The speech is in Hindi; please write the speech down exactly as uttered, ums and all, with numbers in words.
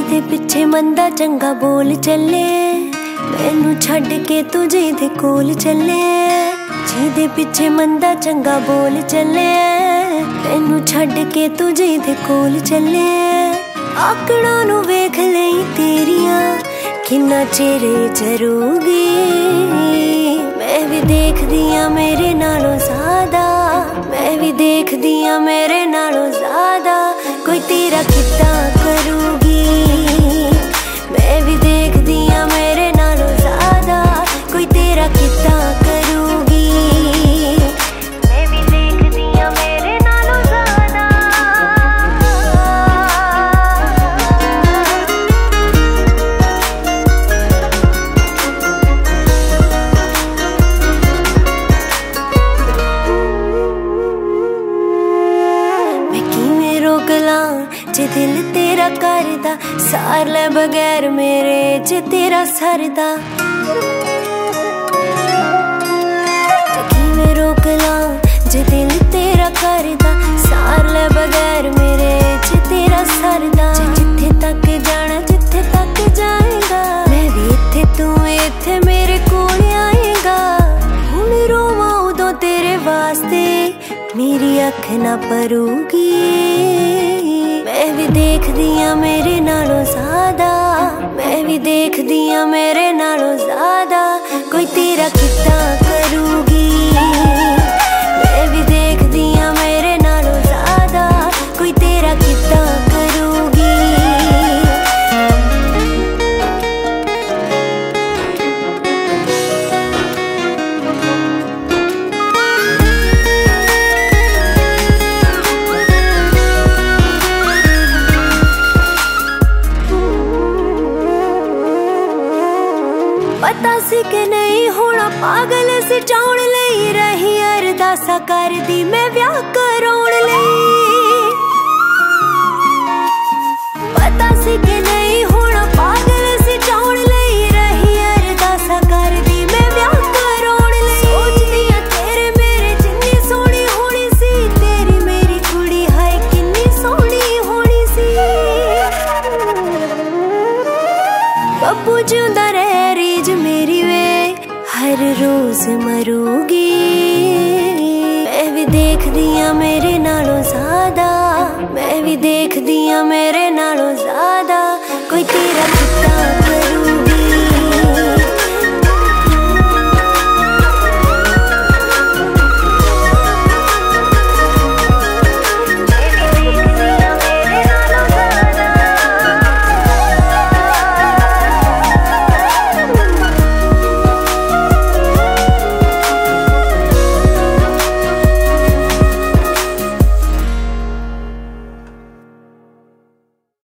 ਜਿਹਦੇ ਪਿੱਛੇ ਮੰਦਾ ਚੰਗਾ ਬੋਲ ਚੱਲੇ, ਮੈਨੂੰ ਛੱਡ ਕੇ ਤੂੰ ਜਿਹਦੇ ਕੋਲ ਚੱਲੇ। ਜਿਹਦੇ ਪਿੱਛੇ ਮੰਦਾ ਚੰਗਾ ਬੋਲ ਚੱਲੇ, ਮੈਨੂੰ ਛੱਡ ਕੇ ਤੂੰ ਜਿਹਦੇ ਕੋਲ ਚੱਲੇ। ਆਕੜਾਂ ਨੂੰ ਵੇਖ ਲਈ ਤੇਰੀਆਂ ਕਿੰਨਾ ਚਿਰ ਜਰੂਗੀ, ਮੈਂ ਵੀ ਦੇਖਦੀ ਆ ਮੇਰੇ ਨਾਲੋਂ ਜ਼ਿਆਦਾ, ਮੈਂ ਵੀ ਦੇਖਦੀ ਆ ਮੇਰੇ ਨਾਲੋਂ ਜ਼ਿਆਦਾ ਕੋਈ ਤੇਰਾ ਕਿੱਦਾਂ ਕਰੂਗੀ। ਮੈਂ ਵੀ ਦੇਖਦੀ ਆ ਮੇਰੇ ਨਾਲੋਂ ਜ਼ਿਆਦਾ ਕੋਈ ਤੇਰਾ ਕਿੱਦਾਂ ਕਰੂਗੀ। ਮੈਂ ਵੀ ਦੇਖਦੀ ਆ ਮੇਰੇ ਨਾਲੋਂ ਜ਼ਿਆਦਾ। ਮੈਂ ਕਿਵੇਂ ਰੋਕ ਲਾਂ जे दिल तेरा करदा, सार ले बगैर मेरे जे तेरा सरदा। किवें रोक लां जे दिल तेरा करदा, सार ले बगैर मेरे जे तेरा सरदा। जिथे तक जाना जिथे तक जाएगा, मैं भी इत्थे तू इत्थे मेरे कोल आएगा। हुण रोवां उदों तेरे वास्ते मेरी अख ना भरूगी। मैं भी देखदी आ मेरे नालों ज्यादा, मैं भी देखदी आ मेरे नालों ज्यादा कोई तेरा कितना करूगी। मैं भी देखदी आ मेरे नालों ज्यादा कोई तेरा कितना करूगी। पता सी कि नहीं होना पागल सजाउण लई, रही अरदासा करदी मैं ब्याह कराउण लई। पता सी कि नहीं होना पागल सजाउण लई, रही अरदासा करदी मैं ब्याह कराउण लई। सोचदी आ तेरे मेरे जिन्नी सोहनी होनी सी, तेरी मेरी कुड़ी हाय किन्नी सोहनी होनी सी। बब्बू जिंदा रहे रीज मेरी वे हर रोज मरूगी। मैं भी देखदी आ मेरे नालों ज्यादा, मैं भी देखदी आ मेरे नालों ज्यादा कोई तेरा